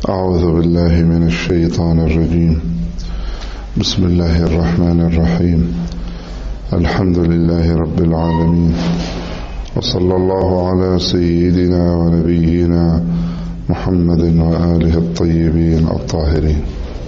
أعوذ بالله من الشيطان الرجيم. بسم الله الرحمن الرحيم. الحمد لله رب العالمين، وصلى الله على سيدنا ونبينا محمد وآله الطيبين الطاهرين.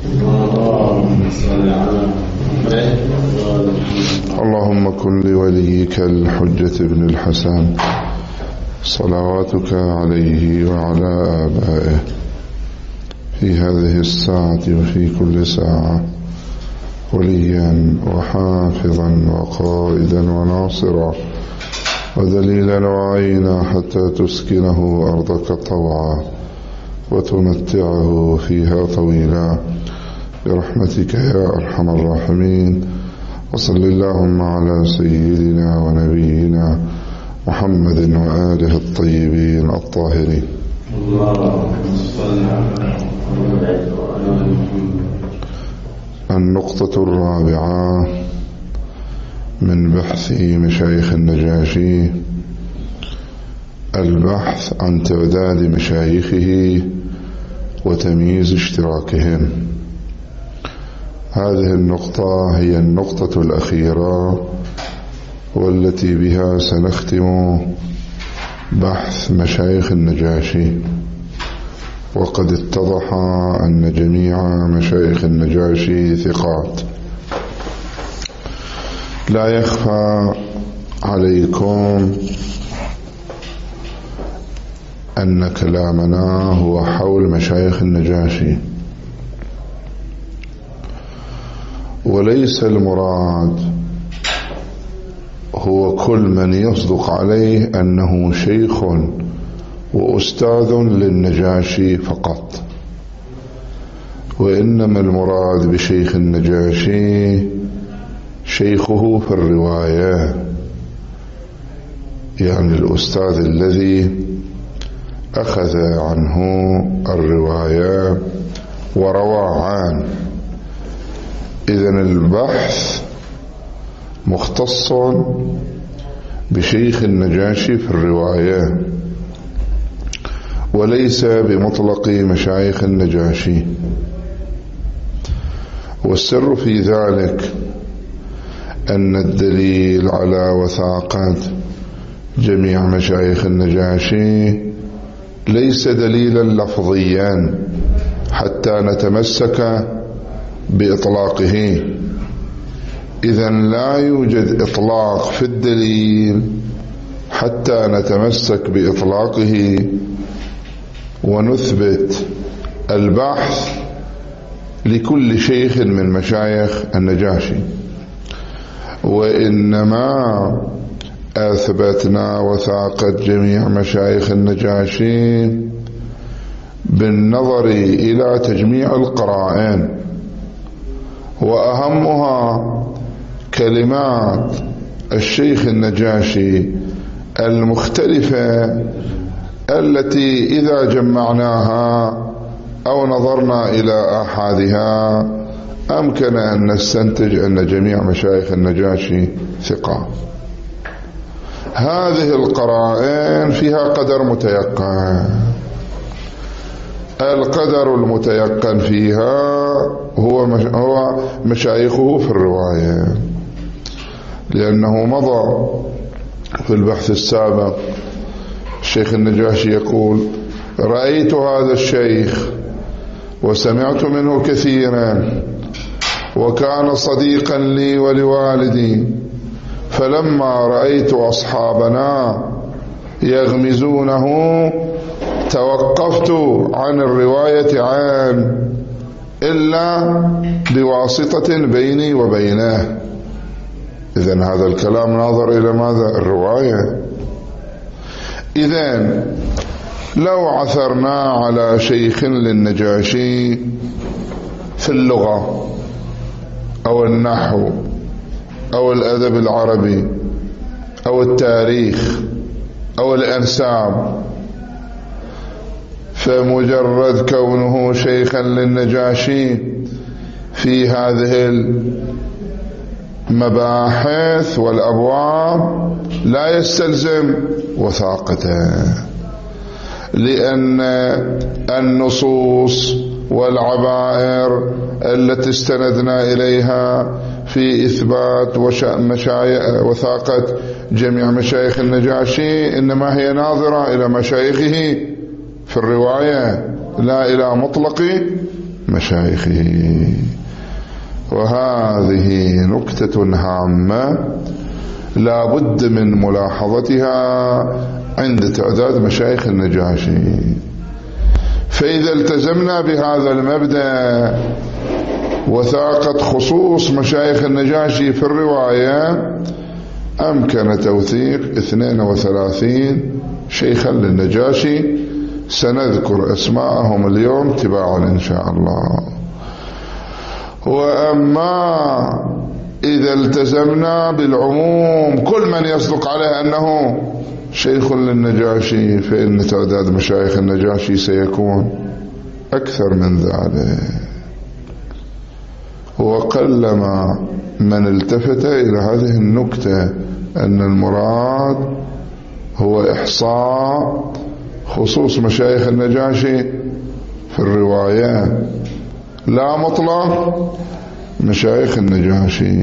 اللهم كن لوليك الحجة بن الحسن صلواتك عليه وعلى آبائه في هذه الساعة وفي كل ساعة وليا وحافظا وقائدا وناصرا ودليلا وعينا حتى تسكنه أرضك طوعا وتمتعه فيها طويلا برحمتك يا أرحم الراحمين. وصل اللهم على سيدنا ونبينا محمد وآله الطيبين الطاهرين. النقطة الرابعة من بحث مشايخ النجاشي، البحث عن تعداد مشايخه وتمييز اشتراكهم. هذه النقطة هي النقطة الأخيرة والتي بها سنختم بحث مشايخ النجاشي. وقد اتضح أن جميع مشايخ النجاشي ثقات. لا يخفى عليكم أن كلامنا هو حول مشايخ النجاشي، وليس المراد هو كل من يصدق عليه أنه شيخ وأستاذ للنجاشي فقط، وإنما المراد بشيخ النجاشي شيخه في الرواية، يعني الأستاذ الذي أخذ عنه الرواية وروى عنه. إذن البحث مختص بشيخ النجاشي في الرواية وليس بمطلق مشايخ النجاشي. والسر في ذلك أن الدليل على وثاقة جميع مشايخ النجاشي ليس دليلا لفظيا حتى نتمسك بإطلاقه. إذن لا يوجد إطلاق في الدليل حتى نتمسك بإطلاقه ونثبت البحث لكل شيخ من مشايخ النجاشي، وإنما أثبتنا وثاقة جميع مشايخ النجاشي بالنظر إلى تجميع القرائن، وأهمها كلمات الشيخ النجاشي المختلفة التي إذا جمعناها أو نظرنا إلى أحادها أمكن أن نستنتج أن جميع مشايخ النجاشي ثقة. هذه القرائن فيها قدر متيقن. القدر المتيقن فيها هو مشايخه في الرواية، لأنه مضى في البحث السابق الشيخ النجاشي يقول: رأيت هذا الشيخ وسمعت منه كثيرا وكان صديقا لي ولوالدي، فلما رأيت أصحابنا يغمزونه توقفت عن الرواية عنه إلا بواسطة بيني وبينه. إذن هذا الكلام ناظر إلى ماذا؟ الرواية. إذن لو عثرنا على شيخ للنجاشي في اللغة أو النحو أو الأدب العربي أو التاريخ أو الأنساب، فمجرد كونه شيخا للنجاشي في هذه المباحث والأبواب لا يستلزم وثاقته. لأن النصوص والعبائر التي استندنا إليها في إثبات وثاقة جميع مشايخ النجاشي إنما هي ناظرة إلى مشايخه في الرواية لا إلى مطلق مشايخه. وهذه نكتة هامة لا بد من ملاحظتها عند تعداد مشايخ النجاشي. فإذا التزمنا بهذا المبدأ وثاقة خصوص مشايخ النجاشي في الرواية أمكن توثيق 32 شيخا للنجاشي، سنذكر أسماءهم اليوم تباعا إن شاء الله. وأما إذا التزمنا بالعموم كل من يصدق عليه أنه شيخ للنجاشي فإن تعداد مشايخ النجاشي سيكون أكثر من ذلك. وقلما من التفت إلى هذه النكتة أن المراد هو إحصاء خصوص مشايخ النجاشي في الرواية لا مطلق مشايخ النجاشي.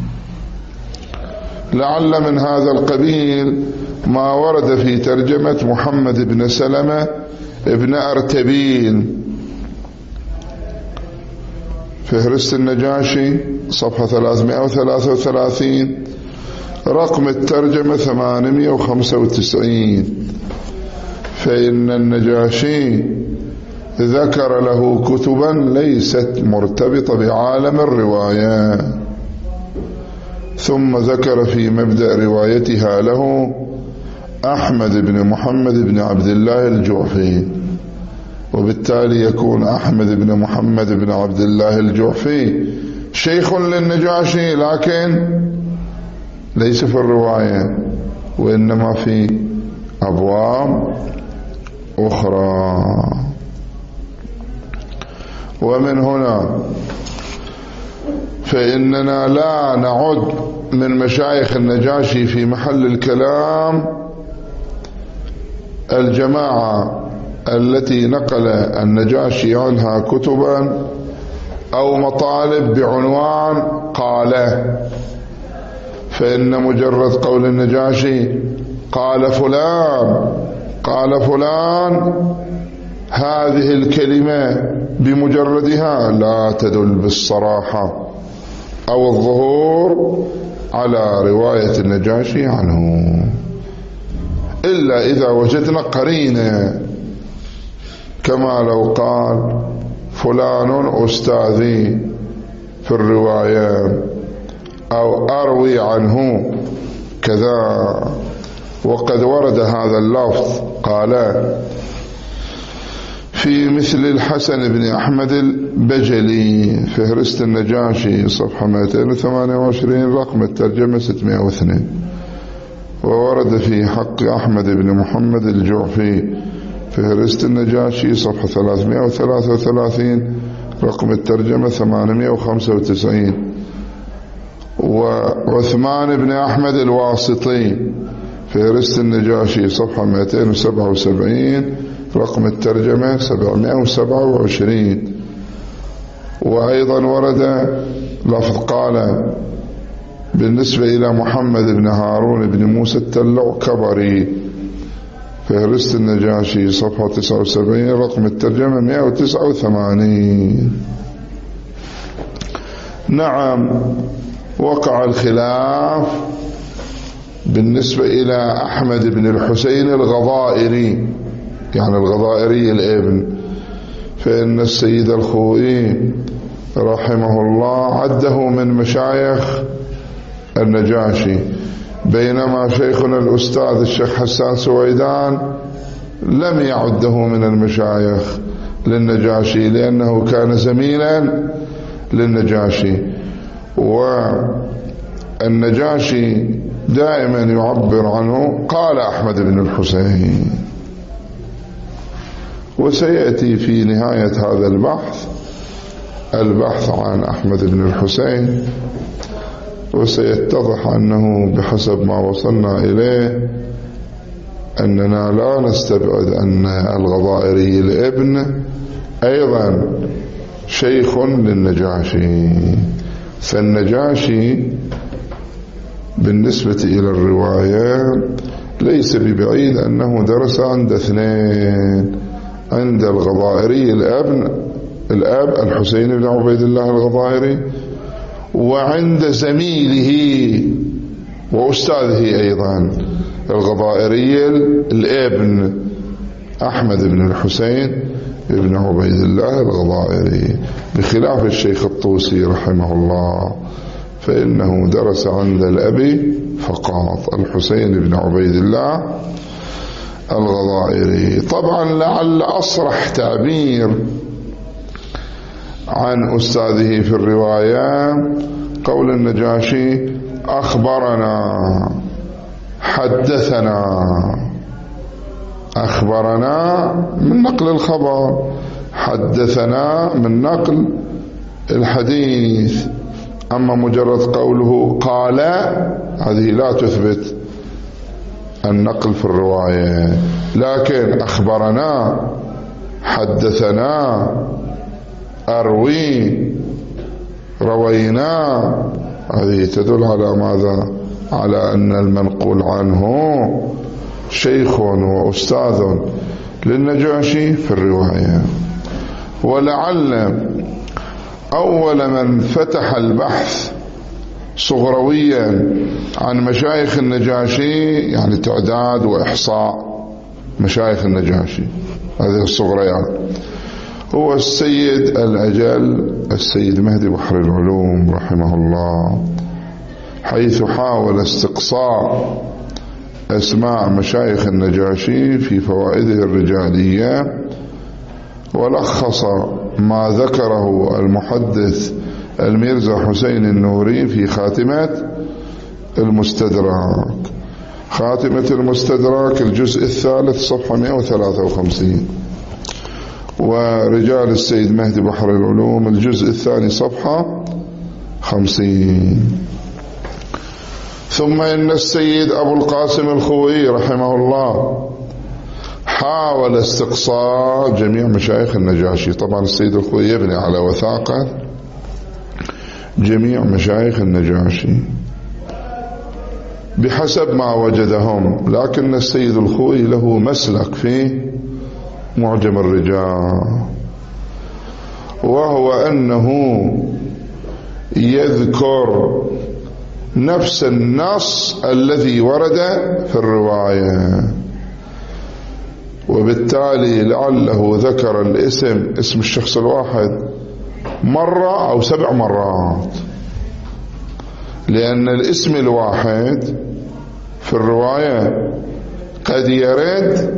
لعل من هذا القبيل ما ورد في ترجمة محمد بن سلمة ابن أرتبيل فهرست النجاشي صفحة 333 رقم الترجمة 895. فإن النجاشي ذكر له كتبا ليست مرتبطة بعالم الرواية، ثم ذكر في مبدأ روايتها له أحمد بن محمد بن عبد الله الجعفي، وبالتالي يكون أحمد بن محمد بن عبد الله الجعفي شيخ للنجاشي لكن ليس في الرواية وإنما في أبواب أخرى. ومن هنا فإننا لا نعد من مشايخ النجاشي في محل الكلام الجماعة التي نقل النجاشي عنها كتبا أو مطالب بعنوان قال، فإن مجرد قول النجاشي قال فلان قال فلان هذه الكلمة بمجردها لا تدل بالصراحة أو الظهور على رواية النجاشي عنه، إلا إذا وجدنا قرينة، كما لو قال فلان أستاذي في الرواية أو أروي عنه كذا. وقد ورد هذا اللفظ قال في مثل الحسن بن أحمد البجلي فهرست النجاشي صفحة 228 رقم الترجمة 602. وورد في حق أحمد بن محمد الجعفي فهرست النجاشي صفحة 333 رقم الترجمة 895. وعثمان بن أحمد الواسطي فهرست النجاشي صفحة 277 رقم الترجمة 727. وأيضا ورد لفظ قال بالنسبة إلى محمد بن هارون بن موسى التلعكبري فهرست النجاشي صفحة 79 رقم الترجمة 189. نعم وقع الخلاف بالنسبة إلى أحمد بن الحسين الغضائري، يعني الغضائري الابن، فإن السيد الخوئي رحمه الله عده من مشايخ النجاشي، بينما شيخنا الأستاذ الشيخ حسان سويدان لم يعده من المشايخ للنجاشي لأنه كان زميلا للنجاشي. والنجاشي دائما يعبر عنه قال أحمد بن الحسين. وسيأتي في نهاية هذا البحث عن أحمد بن الحسين، وسيتضح أنه بحسب ما وصلنا إليه أننا لا نستبعد أن الغضائري الابن أيضا شيخ للنجاشي. فالنجاشي بالنسبة إلى الرواية ليس ببعيد أنه درس عند اثنين، عند الغضائري الأب الحسين بن عبيد الله الغضائري، وعند زميله وأستاذه أيضا الغضائري الابن أحمد بن الحسين بن عبيد الله الغضائري، بخلاف الشيخ الطوسي رحمه الله فإنه درس عند الأبي فقط الحسين بن عبيد الله الغضائري. طبعا لعل أصرح تعبير عن أستاذه في الرواية قول النجاشي أخبرنا حدثنا. أخبرنا من نقل الخبر، حدثنا من نقل الحديث. أما مجرد قوله قال هذه لا تثبت النقل في الرواية، لكن أخبرنا حدثنا أروي روينا هذه تدل على ماذا؟ على أن المنقول عنه شيخ وأستاذ للنجاشي في الرواية. ولعل أول من فتح البحث صغرويا عن مشايخ النجاشي، يعني تعداد وإحصاء مشايخ النجاشي هذه الصغريات، هو السيد الأجل السيد مهدي بحر العلوم رحمه الله، حيث حاول استقصاء أسماء مشايخ النجاشي في فوائده الرجالية، ولخص ما ذكره المحدث الميرزا حسين النوري في خاتمة المستدرك. خاتمة المستدرك الجزء الثالث صفحة 153، ورجال السيد مهدي بحر العلوم الجزء الثاني صفحة 50. ثم إن السيد أبو القاسم الخوئي رحمه الله حاول استقصاء جميع مشايخ النجاشي. طبعا السيد الخوئي يبني على وثاقة جميع مشايخ النجاشي بحسب ما وجدهم، لكن السيد الخوئي له مسلك في معجم الرجال، وهو أنه يذكر نفس النص الذي ورد في الرواية، وبالتالي لعله ذكر اسم الشخص الواحد مرة أو 7 مرات، لأن الاسم الواحد في الرواية قد يرد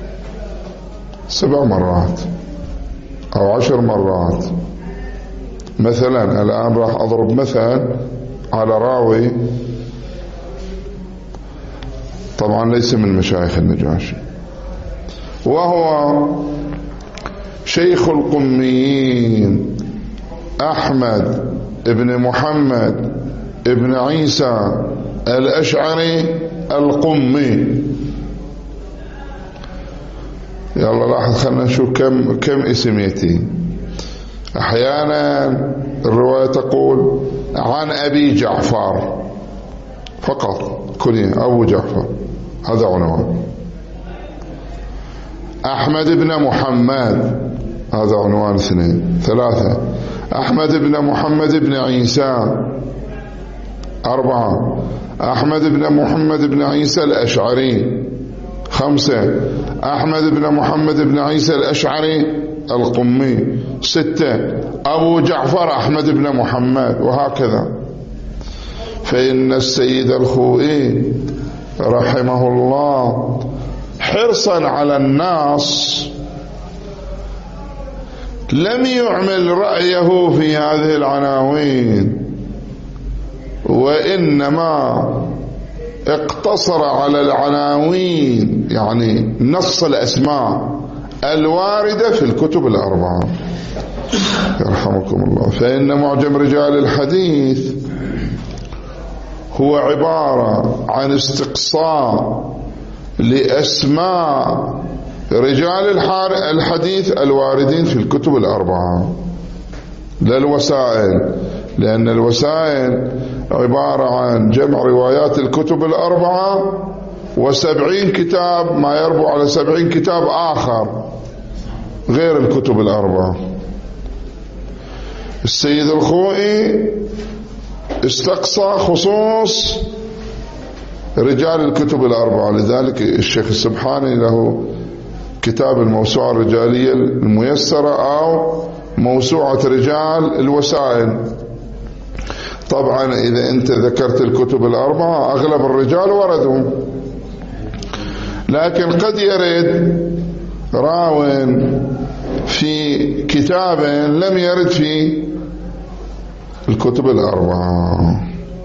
7 مرات أو 10 مرات. مثلا الآن راح أضرب مثل على راوي طبعا ليس من مشايخ النجاشي، وهو شيخ القميين أحمد ابن محمد ابن عيسى الأشعري القمي. يلا لاحظ، خلنا نشوف كم اسم يأتي. أحيانا الرواية تقول عن أبي جعفر فقط، كنية أبو جعفر، هذا عنوان. أحمد بن محمد، هذا عنوان 2 3. أحمد بن محمد بن عيسى 4. أحمد بن محمد بن عيسى الأشعري 5. أحمد بن محمد بن عيسى الأشعري القمي 6. أبو جعفر أحمد بن محمد، وهكذا. فإن السيد الخوئي رحمه الله حرصا على النص لم يعمل رأيه في هذه العناوين، وإنما اقتصر على العناوين، يعني نص الأسماء الواردة في الكتب الأربعة يرحمكم الله. فإن معجم رجال الحديث هو عبارة عن استقصاء لأسماء رجال الحديث الواردين في الكتب الأربعة، لا الوسائل، لأن الوسائل عبارة عن جمع روايات الكتب الأربعة و70 كتاب، ما يربو على 70 كتاب آخر غير الكتب الأربعة. السيد الخوئي استقصى خصوص رجال الكتب الأربعة، لذلك الشيخ السبحاني له كتاب الموسوعة الرجالية الميسرة أو موسوعة رجال الوسائل. طبعا إذا أنت ذكرت الكتب الأربعة أغلب الرجال وردوا، لكن قد يرد راو في كتاب لم يرد في الكتب الأربعة.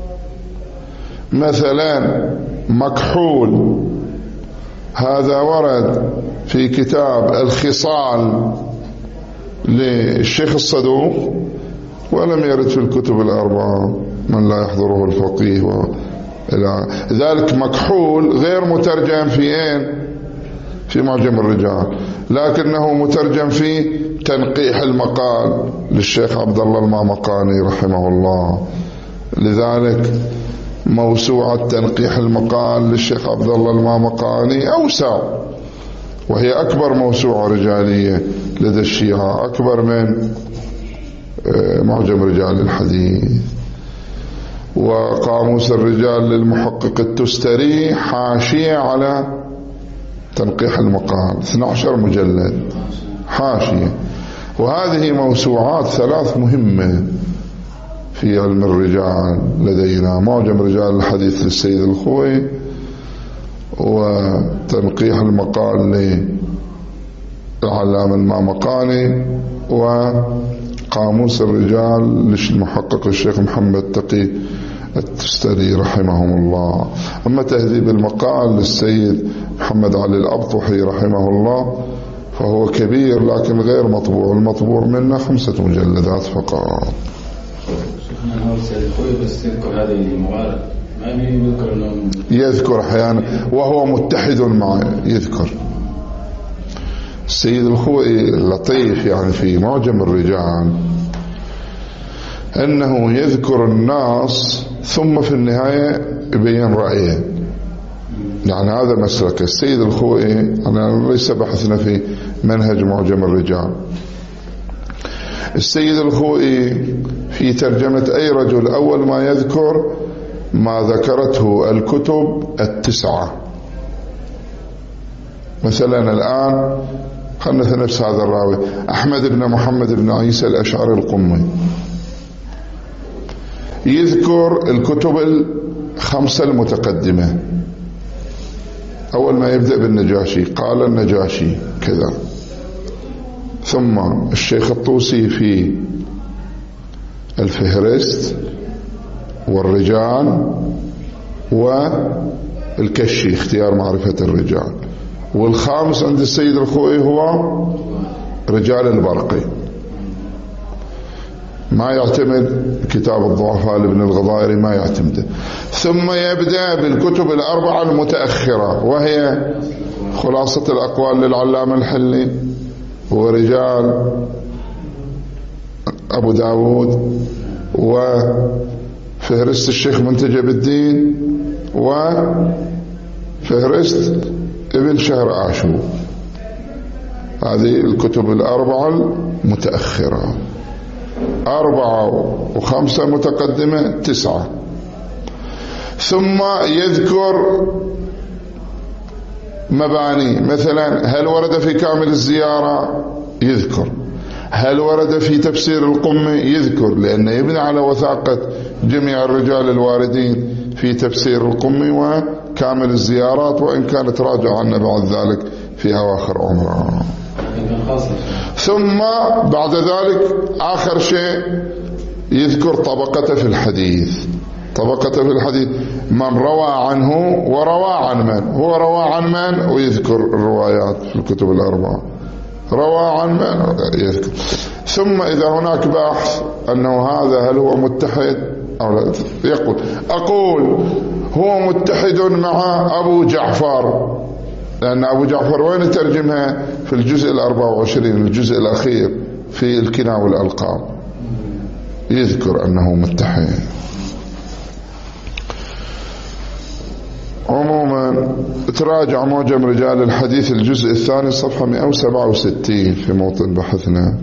مثلا مكحول، هذا ورد في كتاب الخصال للشيخ الصدوق ولم يرد في الكتب الأربعة، من لا يحضره الفقيه ذلك مكحول غير مترجم في معجم الرجال، لكنه مترجم في تنقيح المقال للشيخ عبد الله المامقاني رحمه الله. لذلك موسوعة تنقيح المقال للشيخ عبد الله المامقاني أوسع، وهي أكبر موسوعة رجالية لدى الشيعة، أكبر من معجم رجال الحديث. وقاموس الرجال للمحقق التستري حاشية على تنقيح المقال 12 مجلد حاشية. وهذه موسوعات ثلاث مهمة في علم الرجال لدينا: معجم رجال الحديث للسيد الخوئي، وتنقيح المقال للعلامة المامقاني، وقاموس الرجال للمحقق الشيخ محمد تقي التستري رحمهم الله. أما تهذيب المقال للسيد محمد علي الأبطحي رحمه الله فهو كبير لكن غير مطبوع، المطبوع منه 5 مجلدات فقط. يذكر أحيانا وهو متحد معه، يذكر السيد الخوئي لطيف يعني في معجم الرجال أنه يذكر الناس ثم في النهاية يبين رأيه. يعني هذا مسلك السيد الخوئي. أنا ليس بحثنا في منهج معجم الرجال. السيد الخوئي في ترجمة أي رجل أول ما يذكر ما ذكرته الكتب 9. مثلا الآن خلنا نفس هذا الراوي أحمد بن محمد بن عيسى الأشعري القمي، يذكر الكتب 5 المتقدمة. أول ما يبدأ بالنجاشي قال النجاشي كذا، ثم الشيخ الطوسي في الفهرست والرجال والكشي اختيار معرفة الرجال، والخامس عند السيد الخوئي هو رجال البرقي. ما يعتمد كتاب الضعفاء لابن الغضائري، ما يعتمده. ثم يبدأ بالكتب 4 المتأخرة، وهي خلاصة الأقوال للعلامة الحلي، ورجال أبو داود، وفهرست الشيخ منتجب الدين، وفهرست ابن شهر عاشور. هذه الكتب 4 المتأخرة. 4 و5 متقدمة 9. ثم يذكر مباني، مثلا هل ورد في كامل الزيارة؟ يذكر. هل ورد في تفسير القمي؟ يذكر، لأنه يبني على وثاقة جميع الرجال الواردين في تفسير القمي وكامل الزيارات، وإن كانت راجع عنا بعد ذلك في أواخر عمره. ثم بعد ذلك آخر شيء يذكر طبقته في الحديث. طبقته في الحديث من روى عنه وروى عن من، هو روى عن من، ويذكر الروايات في الكتب 4. روى عن من يذكر. ثم إذا هناك بحث أنه هذا هل هو متحد أو لا، يقول أقول هو متحد مع أبو جعفر لأن أبو جعفر وين ترجمها؟ في الجزء 24، الجزء الأخير في الكنى والألقاب، يذكر أنه متحد. عموما تراجع معجم رجال الحديث الجزء الثاني صفحة 167 في موطن بحثنا.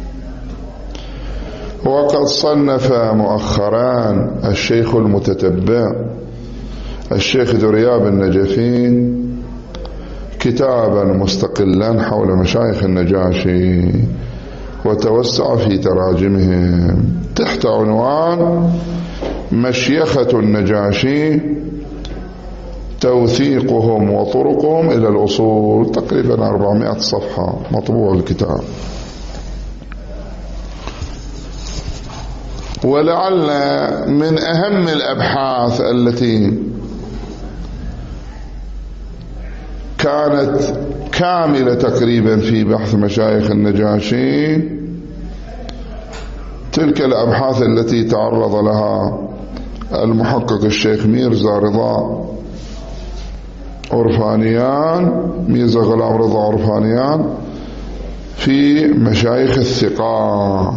وقد صنف مؤخرا الشيخ المتتبع الشيخ درياب النجفي كتابا مستقلا حول مشايخ النجاشي، وتوسع في تراجمهم تحت عنوان مشيخة النجاشي، توثيقهم وطرقهم إلى الأصول. تقريبا 400 صفحة مطبوع الكتاب. ولعل من أهم الأبحاث التي كانت كاملة تقريبا في بحث مشايخ النجاشي تلك الأبحاث التي تعرض لها المحقق الشيخ ميرزا رضا عرفانيان، ميرزا غلام رضا عرفانيان، في مشايخ الثقات،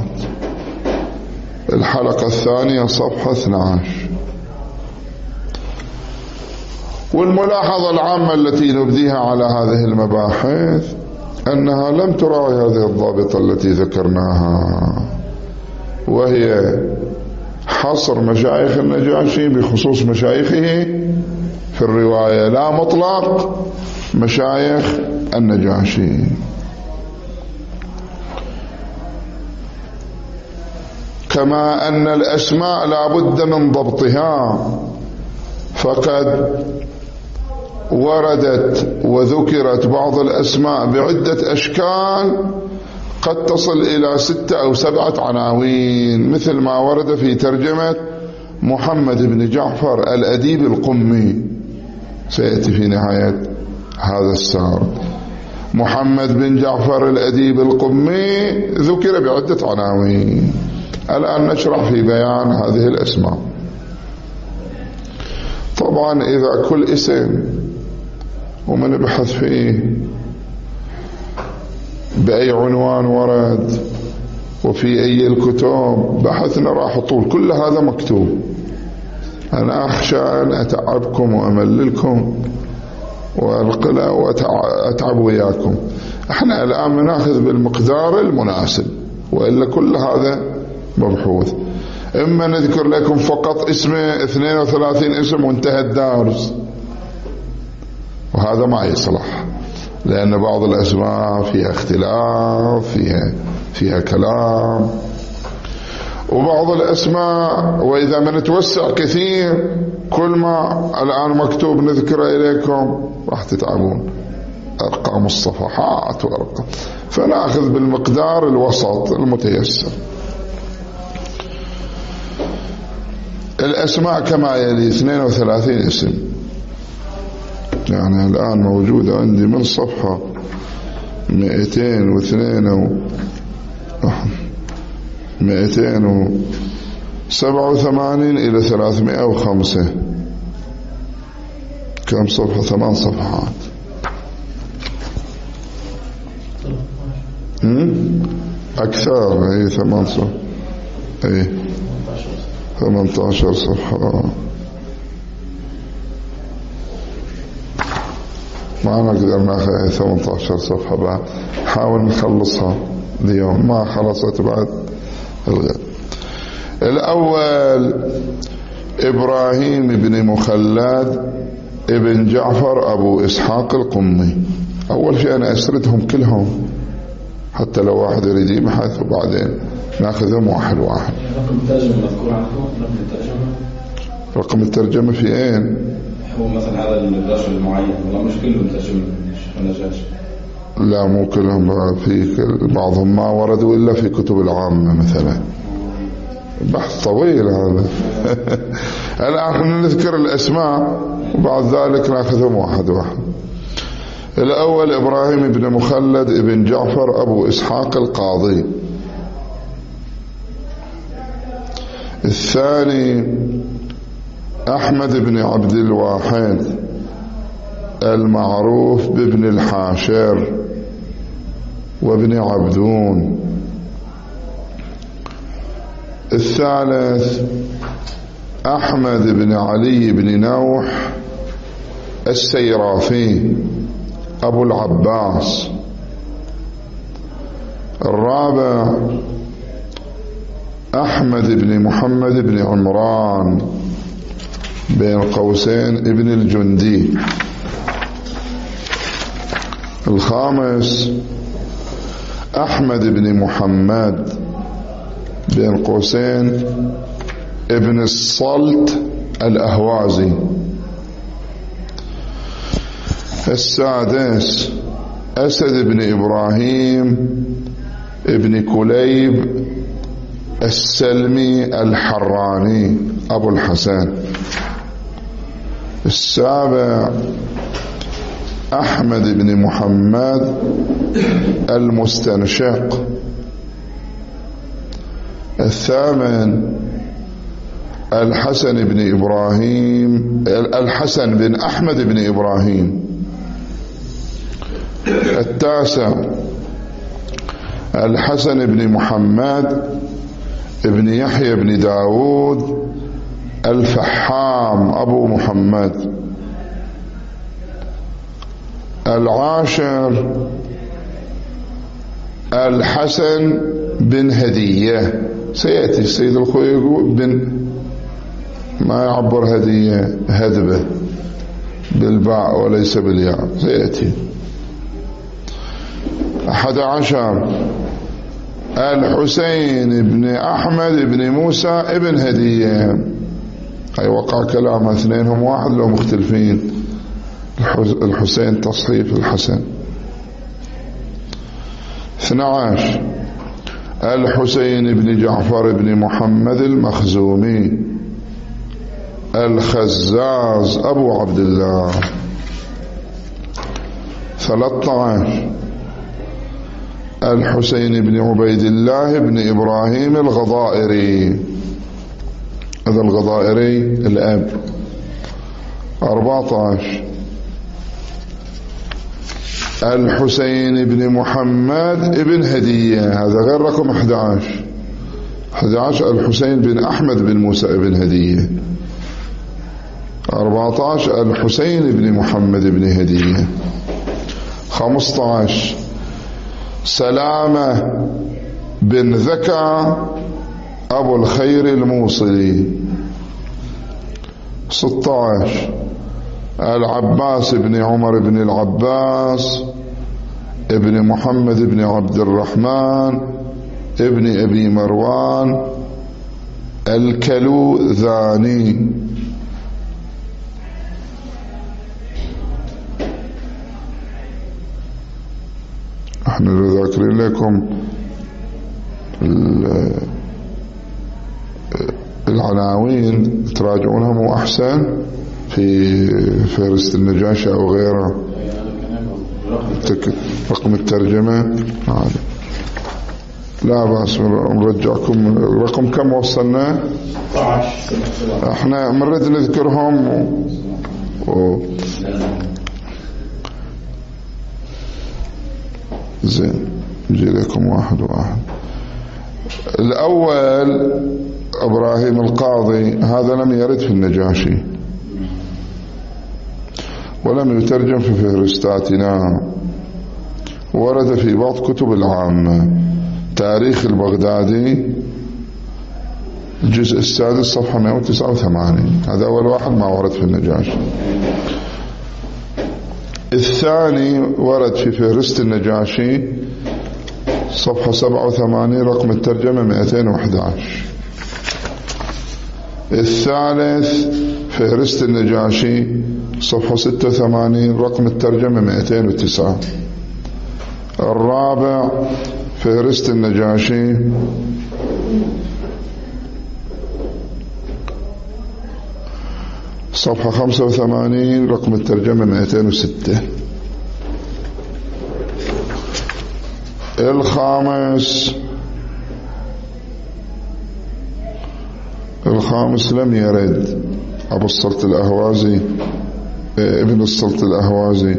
الحلقة الثانية صفحة 12. والملاحظة العامة التي نبديها على هذه المباحث أنها لم تراعي هذه الضابطة التي ذكرناها، وهي حصر مشايخ النجاشي بخصوص مشايخه في الرواية، لا مطلق مشايخ النجاشي. كما أن الأسماء لا بد من ضبطها، فقد وردت وذكرت بعض الأسماء بعدة أشكال قد تصل إلى 6 أو 7 عناوين، مثل ما ورد في ترجمة محمد بن جعفر الأديب القمي، سيأتي في نهاية هذا السرد. محمد بن جعفر الأديب القمي ذكر بعدة عناوين، الآن نشرح في بيان هذه الأسماء. طبعا إذا كل اسم ومن نبحث فيه بأي عنوان ورد وفي أي الكتب بحثنا راح طول، كل هذا مكتوب. أنا أخشى أن أتعبكم وأمللكم والقلق وأتعب وياكم. احنا الآن بناخذ بالمقدار المناسب، وإلا كل هذا مبحوث. إما نذكر لكم فقط اسمه 32 اسم وانتهى الدارس، وهذا ما يصلح، لأن بعض الأسماء فيها اختلاف، فيها كلام، وبعض الأسماء وإذا ما نتوسع كثير كل ما الآن مكتوب نذكر إليكم راح تتعبون، أرقام الصفحات وأرقام، فنأخذ بالمقدار الوسط المتيسر. الأسماء كما يلي 32 اسم، يعني الآن موجودة عندي من صفحة 287 إلى 305. كم صفحة؟ 8 صفحات. أكثر، أي 8 صفحة، أي 18 صفحة. ما نقدر ناخذ 18 صفحة بعد، حاول نخلصها اليوم، ما خلصت بعد الغد. الأول إبراهيم بن مخلد ابن جعفر أبو إسحاق القمي. أول شيء أنا أسردهم كلهم حتى لو واحد يريد يبحث، وبعدين ناخذهم واحد واحد. رقم الترجمة مذكور عنه؟ رقم الترجمة، رقم الترجمة في أين؟ هو مثلا هذا الرجل المعين، والله مش كلهم ترجمة النجاشي. لا مو كلهم، في بعضهم ما وردوا إلا في كتب العامة مثلا. بحث طويل هذا. الآن نذكر الأسماء وبعد ذلك نأخذهم واحد واحد. الأول إبراهيم بن مخلد ابن جعفر أبو إسحاق القاضي. الثاني أحمد بن عبد الواحد المعروف بابن الحاشر وابن عبدون. الثالث أحمد بن علي بن نوح السيرافي أبو العباس. الرابع أحمد بن محمد بن عمران بين قوسين ابن الجندي. الخامس أحمد بن محمد بين قوسين ابن الصلت الأهوازي. السادس أسد بن إبراهيم ابن كليب السلمي الحراني أبو الحسن. السابع أحمد بن محمد المستنشق. الثامن الحسن بن إبراهيم الحسن بن أحمد بن إبراهيم. التاسع الحسن بن محمد ابن يحيى بن داود الفحام أبو محمد. العاشر الحسن بن هدية. سيأتي السيد الخوي يقول بن ما يعبر هدية هدبة بالباء وليس بالياء سيأتي. 11 الحسين بن أحمد بن موسى ابن هدية. أي وقع كلام اثنين هم واحد لو مختلفين. الحسين تصحيف الحسن. 12 الحسين بن جعفر بن محمد المخزومي الخزاز أبو عبد الله. 13 الحسين بن عبيد الله بن إبراهيم الغضائري. هذا الغضائري الأب. 14 الحسين بن محمد ابن هدية. هذا غير رقم 11. 11 الحسين بن أحمد بن موسى ابن هدية. 14 الحسين بن محمد بن هدية. 15 سلامة بن ذكى أبو الخير الموصلي. 16 العباس بن عمر بن العباس ابن محمد بن عبد الرحمن ابن أبي مروان الكلوذاني. احنا ذاكرين لكم العناوين تراجعونها مو أحسن في فهرست النجاشي أو غيره. رقم الترجمة لا بأس نرجعكم. رقم كم وصلنا؟ 16. احنا مريت نذكرهم زين نجي لكم واحد واحد. الأول إبراهيم القاضي هذا لم يرد في النجاشي ولم يترجم في فهرستاتنا. ورد في بعض كتب العامة. تاريخ البغدادي الجزء السادس صفحة 189. هذا أول واحد ما ورد في النجاشي. الثاني ورد في فهرست النجاشي صفحة 87 رقم الترجمة 211. الثالث فهرست النجاشي صفحة 86 رقم الترجمة 209. الرابع فهرست النجاشي صفحة 85 رقم الترجمة 206. الخامس لم يرد. أبو الصلت الأهوازي ابن السلط الأهوازي.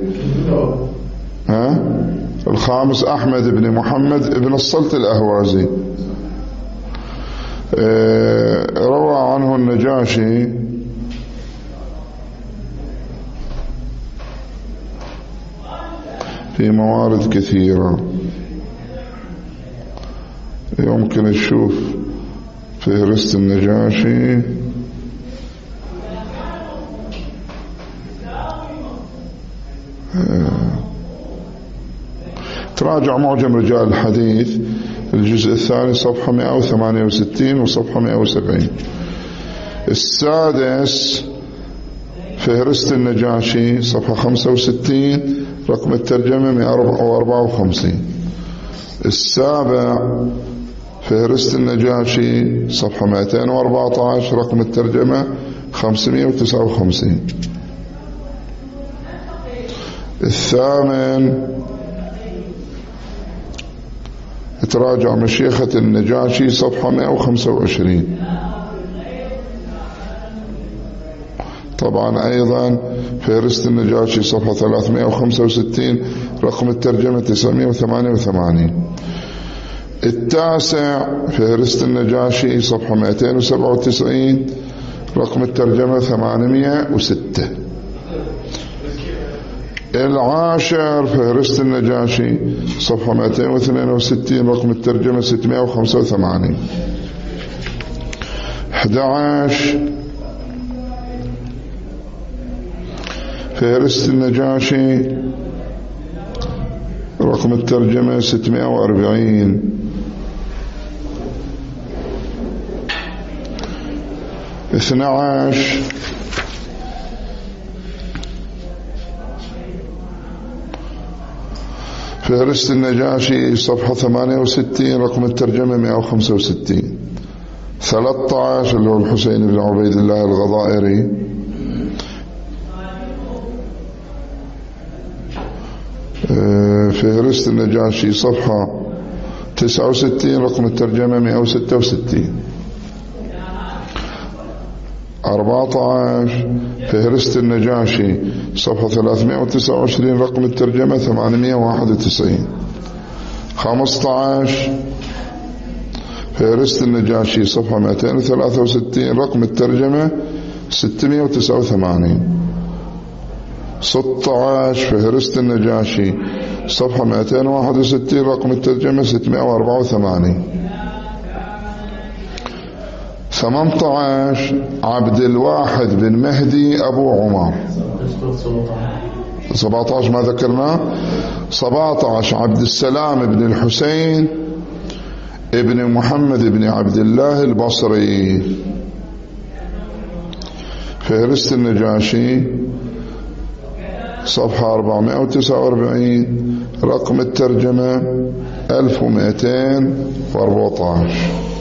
الخامس أحمد بن محمد ابن السلط الأهوازي. روى عنه النجاشي في موارد كثيرة، يمكن نشوف فهرست النجاشي. تراجع معجم رجال الحديث الجزء الثاني صفحة 168 وصفحة 170. السادس فهرست النجاشي صفحة 65 رقم الترجمة 154. السابع فهرست النجاشي صفحة 214 رقم الترجمة 559. الثامن تراجع مشيخة النجاشي صفحة 125. طبعا أيضا فهرست النجاشي صفحة 365 رقم الترجمة 988. التاسع فهرست النجاشي صفحة 297 رقم الترجمة 806. العاشر فهرست النجاشي صفحة 262 رقم الترجمة 685. 11 فهرست النجاشي رقم الترجمة 640. 12 فهرست النجاشي صفحة 68 رقم الترجمة 165. 13 اللي هو الحسين بن عبيد الله الغضائري. فهرست النجاشي صفحة 69 رقم الترجمة 166. 14 فهرست النجاشي صفحة 329 رقم الترجمة 891. 15 فهرست النجاشي صفحة 263 رقم الترجمة 689. 16 فهرست النجاشي صفحة 261 رقم الترجمة 684. 18 عبد الواحد بن مهدي أبو عمر. 17 ما ذكرنا. 17 عبد السلام بن الحسين ابن محمد بن عبد الله البصري. فهرست النجاشي صفحة 449 رقم الترجمة 1214.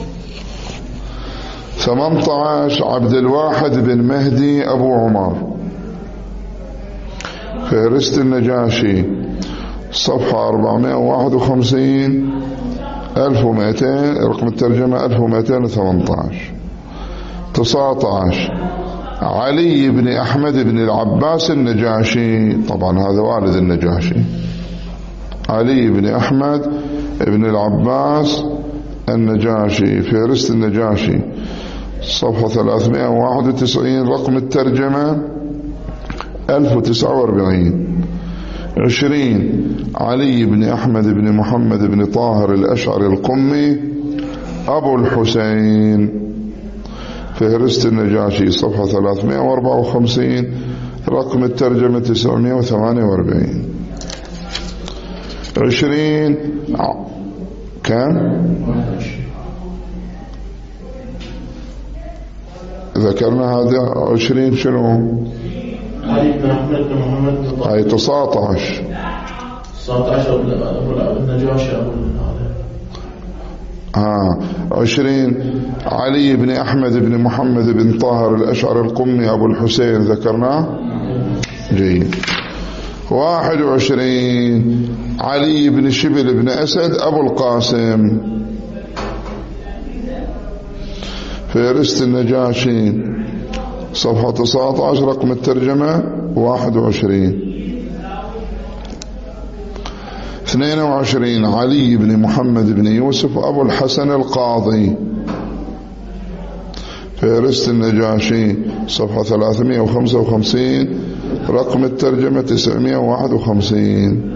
18 عبد الواحد بن مهدي أبو عمر. فهرست النجاشي صفحة 451 1200 رقم الترجمة 1218. 19 علي بن أحمد بن العباس النجاشي. طبعا هذا والد النجاشي. علي بن أحمد بن العباس النجاشي. فهرست النجاشي صفحة 391 رقم الترجمة 1049. 20 علي بن أحمد بن محمد بن طاهر الأشعري القمي أبو الحسين. فهرست النجاشي صفحة 354 رقم الترجمة 948. 20 كان ذكرنا هذا 20 شنو؟ علي بن أحمد بن محمد بن طاهر. هاي 19 النجاشي أبو 20 علي بن أحمد بن محمد بن طاهر الأشعري القمي أبو الحسين ذكرناه. جيد. 21 علي بن شبل بن أسد أبو القاسم. فهرست النجاشي صفحة 19 رقم الترجمة 21. 22 علي بن محمد بن يوسف أبو الحسن القاضي، فهرست النجاشي صفحة 355 رقم الترجمة 951.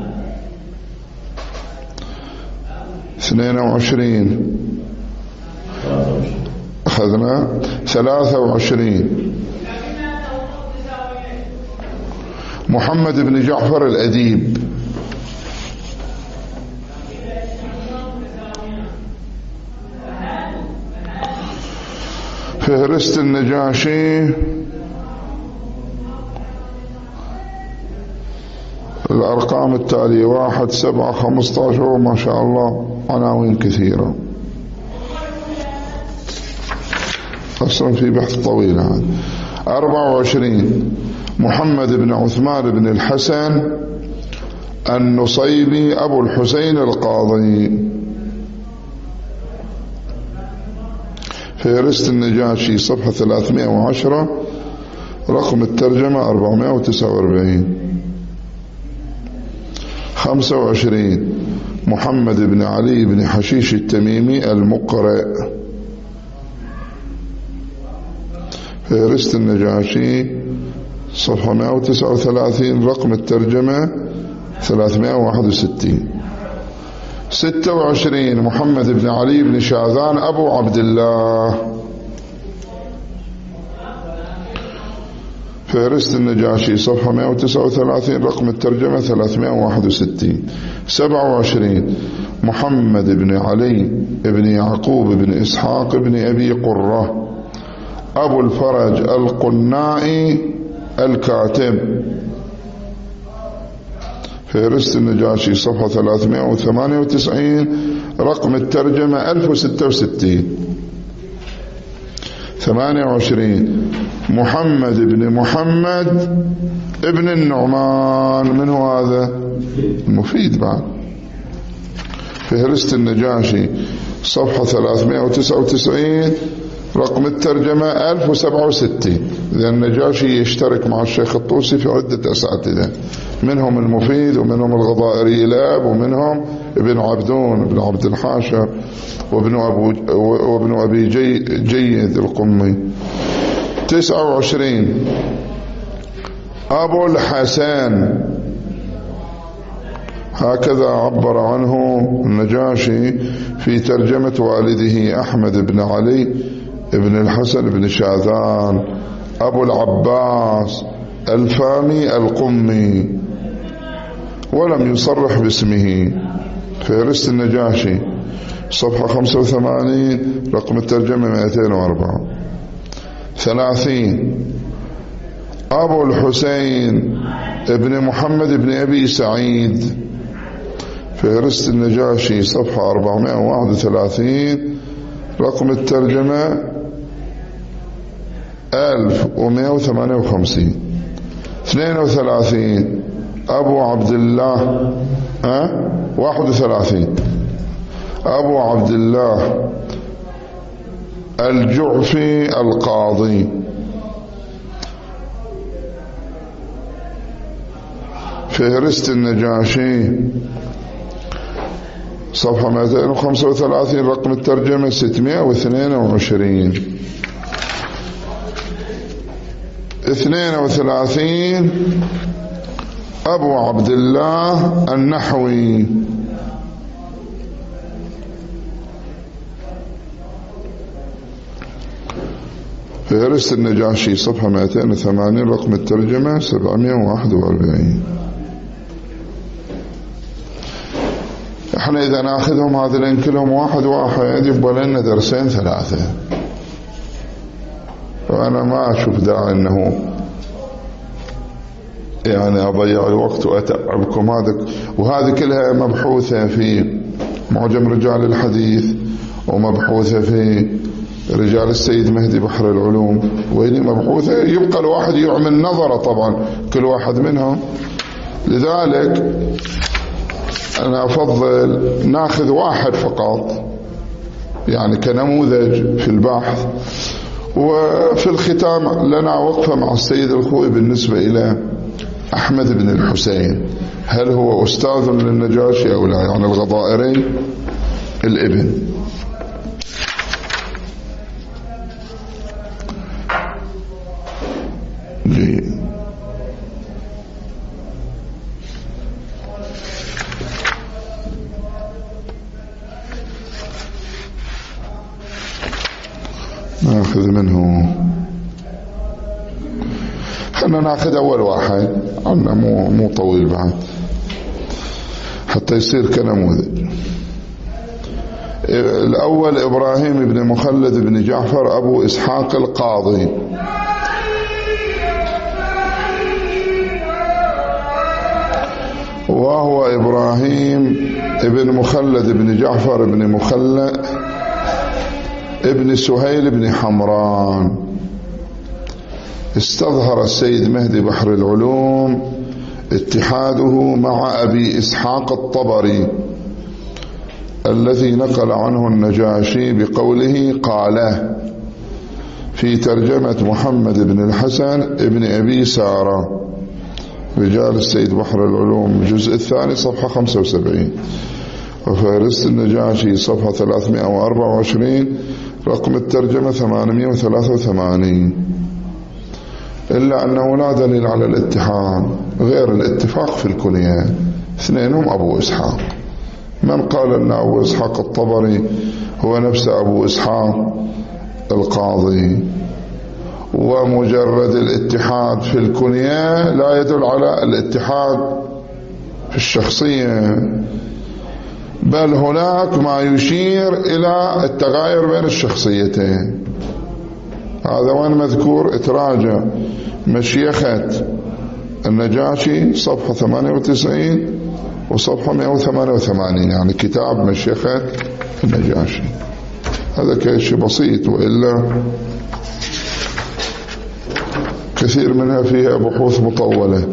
22 أخذنا. 23 محمد بن جعفر الأديب، فهرست النجاشي الأرقام التالية 1 7 15 وما شاء الله عناوين كثيرة، أصلا في بحث طويل هذا. 24 محمد بن عثمان بن الحسن النصيبي أبو الحسين القاضي، فهرست النجاشي صفحة 310 رقم الترجمة 449. 25 محمد بن علي بن حشيش التميمي المقرئ، فهرست النجاشي صفحة 139 رقم الترجمة 361. 26 محمد بن علي بن شاذان أبو عبد الله، فهرست النجاشي صفحة 139 رقم الترجمة 361. 27 محمد بن علي بن يعقوب بن إسحاق بن أبي قرة أبو الفرج القنائي الكاتب، فهرست النجاشي صفحة 398 رقم الترجمة 1066. 28 محمد بن محمد ابن النعمان، من هو هذا؟ المفيد بعد، فهرست النجاشي صفحة 399 رقم الترجمة 1067. إذا النجاشي يشترك مع الشيخ الطوسي في عدة أساتذة، منهم المفيد ومنهم الغضائري الأب ومنهم ابن عبدون ابن عبد الحاشا وابن أبي جيد القمي. 29 أبو الحسن، هكذا عبر عنه النجاشي في ترجمة والده أحمد بن علي ابن الحسن بن شاذان أبو العباس الفامي القمي، ولم يصرح باسمه، فهرست النجاشي صفحة 85 رقم الترجمة 204. 30 أبو الحسين ابن محمد بن أبي سعيد، فهرست النجاشي صفحة 431 رقم الترجمة 1158. 32 أبو عبد الله 31 أبو عبد الله الجعفي القاضي، فهرست النجاشي صفحة 235 رقم الترجمة 622. 32 أبو عبد الله النحوي، فهرست النجاشي صفحة 280 رقم الترجمة 741. احنا اذا ناخذهم هذين كلهم واحد يبقى لنا درسين 3، وانا ما اشوف داعي انه يعني اضيع الوقت واتعبكم. وهذه كلها مبحوثة في معجم رجال الحديث، ومبحوثة في رجال السيد مهدي بحر العلوم، وهي مبحوثة يبقى الواحد يعمل نظرة طبعا كل واحد منهم. لذلك أنا أفضل ناخذ واحد فقط يعني كنموذج في البحث، وفي الختام لنا وقفة مع السيد الخوئي بالنسبة إلى أحمد بن الحسين، هل هو أستاذ للنجاشي أو لا؟ يعني الغضائري الابن. ناخذ منه، خلنا ناخذ أول واحد، عنا مو طويل بعد حتى يصير كنموذج. الأول إبراهيم بن مخلد بن جعفر أبو إسحاق القاضي، وهو إبراهيم بن مخلد بن جعفر بن مخلد ابن سهيل بن حمران. استظهر السيد مهدي بحر العلوم اتحاده مع أبي إسحاق الطبري الذي نقل عنه النجاشي بقوله قاله في ترجمة محمد بن الحسن ابن أبي سارة، رجال السيد بحر العلوم الجزء الثاني صفحة 75، وفهرست النجاشي صفحة 324 رقم الترجمة 883. إلا أنه لا دليل على الاتحاد غير الاتفاق في الكنية، اثنينهم أبو إسحاق. من قال أن أبو إسحاق الطبري هو نفس أبو إسحاق القاضي؟ ومجرد الاتحاد في الكنية لا يدل على الاتحاد في الشخصية، بل هناك ما يشير إلى التغاير بين الشخصيتين. هذا وين مذكور؟ اتراجع مشيخة النجاشي صفحة 98 وصفحة 188، يعني كتاب مشيخة النجاشي. هذا كشيء بسيط، وإلا كثير منها فيها بحوث مطولة.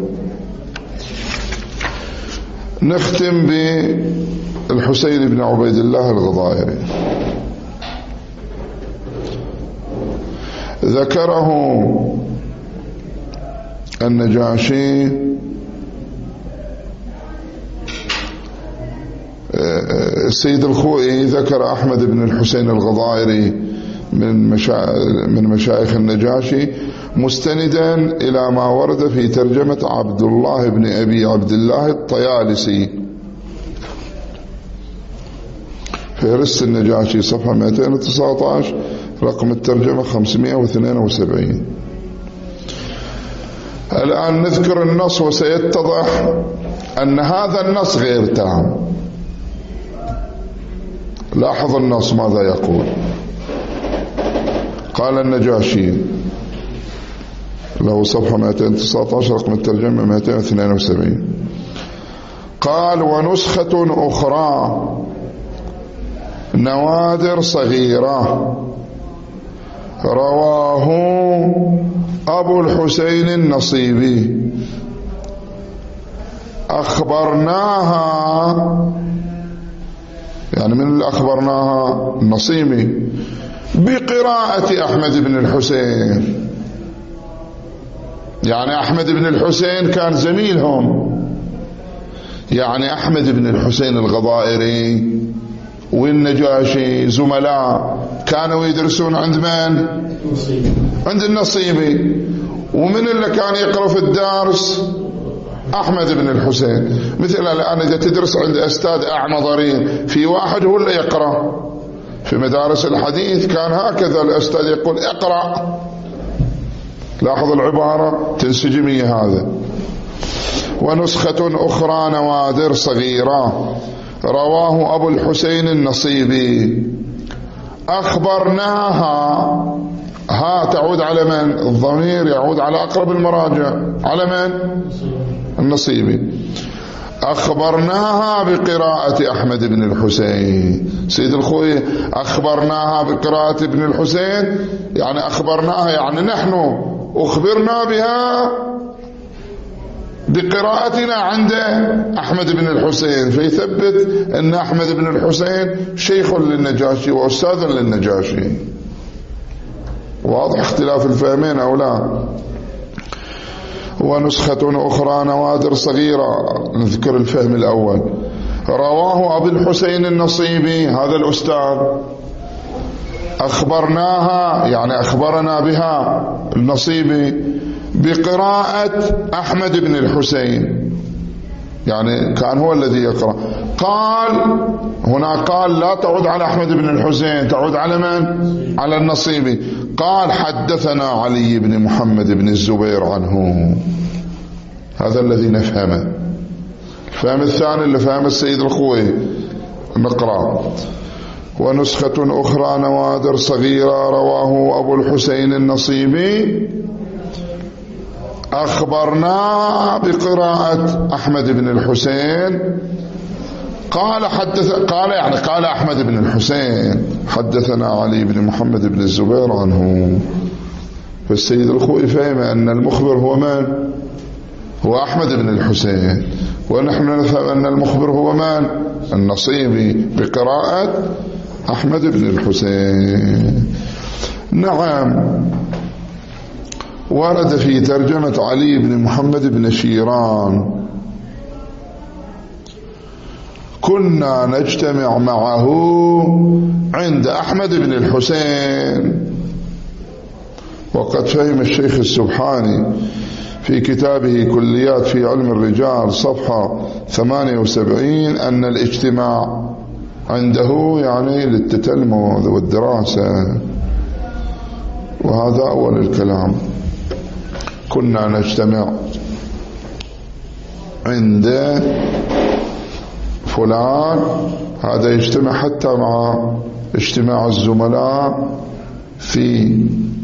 نختم بالحسين بن عبيد الله الغضائري. ذكره النجاشي السيد الخوئي ذكر أحمد بن الحسين الغضائري من مشايخ النجاشي مستندا إلى ما ورد في ترجمة عبد الله بن أبي عبد الله الطيالسي، فهرست النجاشي صفحة 219 رقم الترجمة 572. الآن نذكر النص وسيتضح أن هذا النص غير تام. لاحظ النص ماذا يقول. قال النجاشي له صفحة 219 رقم الترجمة 272، قال ونسخة أخرى نوادر صغيرة رواه أبو الحسين النصيبي أخبرناها، يعني من اللي أخبرناها؟ النصيبي، بقراءة أحمد بن الحسين. يعني أحمد بن الحسين كان زميلهم، يعني أحمد بن الحسين الغضائري والنجاشي زملاء، كانوا يدرسون عند من؟ عند النصيبي. ومن اللي كان يقرأ في الدارس؟ أحمد بن الحسين. مثل الآن إذا تدرس عند أستاذ أعمضرين، في واحد هو اللي يقرأ. في مدارس الحديث كان هكذا، الأستاذ يقول اقرأ. لاحظ العبارة تنسجمية هذا. ونسخة أخرى نوادر صغيرة رواه أبو الحسين النصيبي أخبرناها. ها تعود على من؟ الضمير يعود على أقرب المراجع. على من؟ النصيبي. أخبرناها بقراءة أحمد بن الحسين. سيد الخوئي أخبرناها بقراءة ابن الحسين، يعني أخبرناها يعني نحن أخبرنا بها بقراءتنا عند أحمد بن الحسين، فيثبت أن أحمد بن الحسين شيخ للنجاشي وأستاذ للنجاشي. واضح اختلاف الفهمين أو لا. ونسخة أخرى نوادر صغيرة، نذكر الفهم الأول. رواه أبو الحسين النصيبي، هذا الأستاذ، أخبرناها يعني أخبرنا بها النصيبي بقراءة أحمد بن الحسين، يعني كان هو الذي يقرأ. قال هنا قال لا تعود على أحمد بن الحسين، تعود على من؟ على النصيبي. قال حدثنا علي بن محمد بن الزبير عنه. هذا الذي نفهمه. الفهم الثاني اللي فهم السيد الخوي نقرأ. ونسخة أخرى نوادر صغيرة رواه أبو الحسين النصيبي أخبرنا بقراءة أحمد بن الحسين. قال أحمد بن الحسين حدثنا علي بن محمد بن الزبير عنه. فالسيد الخوئي فهم أن المخبر هو من؟ هو أحمد بن الحسين، ونحن نفهم أن المخبر هو من؟ النصيبي بقراءة أحمد بن الحسين. نعم. ورد في ترجمة علي بن محمد بن شيران كنا نجتمع معه عند أحمد بن الحسين. وقد فهم الشيخ السبحاني في كتابه كليات في علم الرجال صفحة 78 أن الاجتماع عنده يعني للتتلمذ والدراسة، وهذا أول الكلام. كنا نجتمع عند فلان، هذا يجتمع حتى مع اجتماع الزملاء في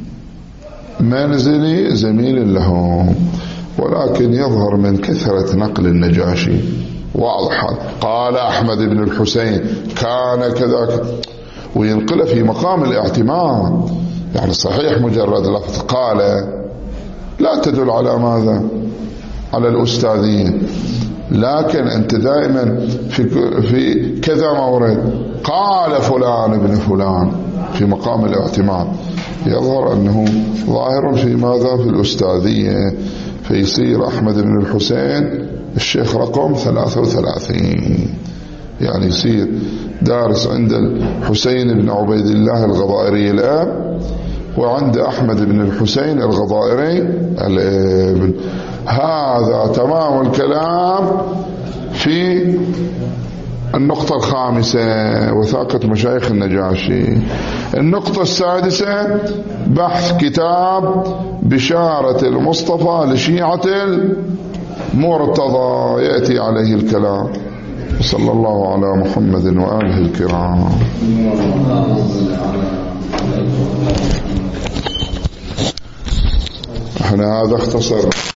منزل زميل لهم، ولكن يظهر من كثرة نقل النجاشي واضح. قال أحمد بن الحسين كان كذا، وينقل في مقام الاعتماد. يعني صحيح مجرد لفظ قال لا تدل على ماذا؟ على الأستاذية، لكن أنت دائما في كذا مورد قال فلان ابن فلان في مقام الاعتماد، يظهر أنه ظاهر في ماذا؟ في الأستاذية. فيصير أحمد بن الحسين الشيخ رقم 33، يعني يصير دارس عند الحسين بن عبيد الله الغضائري الآب، وعند أحمد بن الحسين الغضائري الابن. هذا تمام الكلام في النقطة الخامسة، وثاقة مشايخ النجاشي. النقطة السادسة بحث كتاب بشارة المصطفى لشيعة المرتضى، يأتي عليه الكلام. صلى الله على محمد وآله الكرام. احنا هذا اختصر